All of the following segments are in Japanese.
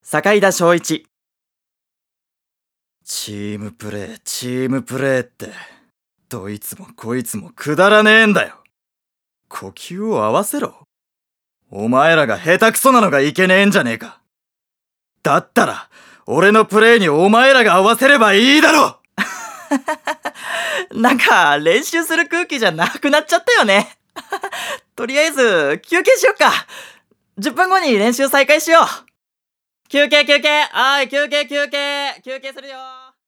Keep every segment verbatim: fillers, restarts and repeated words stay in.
坂井田翔一。 チームプレー、チームプレーって、どいつもこいつもくだらねえんだよ。呼吸を合わせろ。お前らが下手くそなのがいけねえんじゃねえか。だったら、俺のプレーにお前らが合わせればいいだろ。 なんか練習する空気じゃなくなっちゃったよね。とりあえず休憩しよっか。じゅっぷんごに練習再開しよう。休憩休憩、はい、休憩休憩、休憩するよ。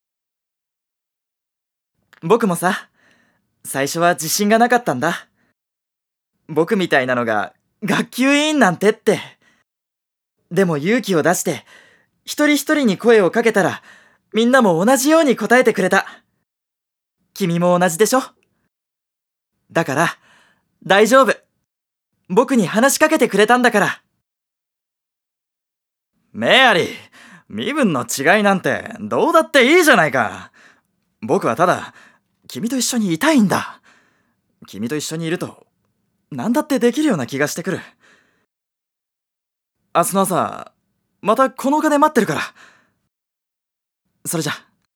僕もさ、最初は自信がなかったんだ。僕みたいなのが学級委員なんてって。でも勇気を出して一人一人に声をかけたら、みんなも同じように答えてくれた。君も同じでしょ？だから大丈夫。僕に話しかけてくれたんだから。 メアリー、身分の違いなんてどうだっていいじゃないか。僕はただ君と一緒にいたいんだ。君と一緒にいると何だってできるような気がしてくる。明日の朝またこの丘で待ってるから。それじゃ。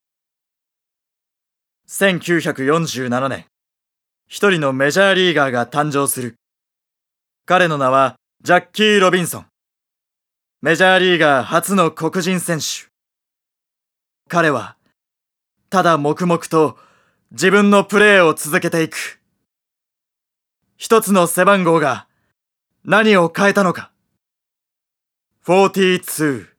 せんきゅうひゃくよんじゅうななねん、一人のメジャーリーガーが誕生する。彼の名はジャッキー・ロビンソン。メジャーリーガー初の黒人選手。彼はただ黙々と自分のプレーを続けていく。一つの背番号が何を変えたのか。よんじゅうに